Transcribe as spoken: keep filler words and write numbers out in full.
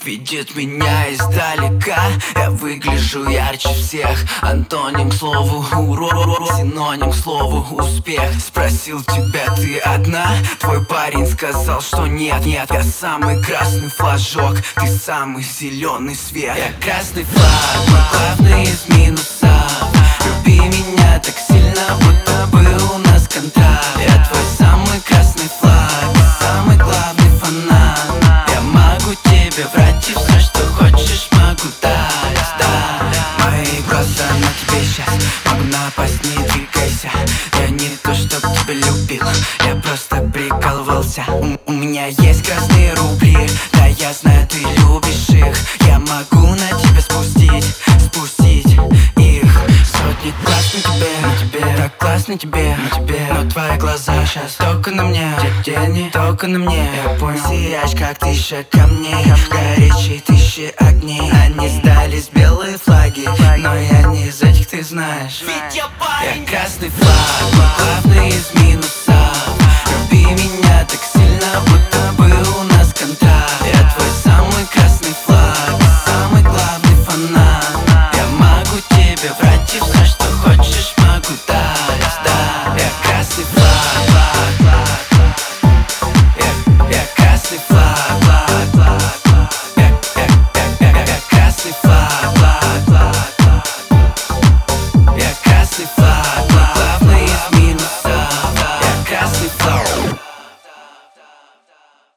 видит меня издалека. Я выгляжу ярче всех. Антоним к слову урод, синоним к слову успех. Спросил тебя, ты одна? Твой парень сказал, что нет, нет. Я самый красный флажок, ты самый зеленый свет. Я красный флаг, мой главный из минусов. Люби меня так сильно, будто был у нас контракт. Я твой самый красный флаг, самый главный фанат. Я могу тебе врать и все, что хочешь, могу дать, да. Мои глаза на тебе сейчас, могу напасть, не двигайся. Я не то, чтоб тебя любил, я просто прикалывался. У, у меня есть красные рубли, да я знаю, ты любишь их. Я могу на тебя спустить, спустить их. Сотни глаз на тебе, на тебе, так классно тебе, на тебе. Но твои глаза сейчас только на мне, тени только на мне. Я понял, сияешь как тысяча камней, горячие тысячи огней. Они сдались белые флаги, но я не из этих, ты знаешь. Ведь я парень, я красный флаг, мой главный из минусов.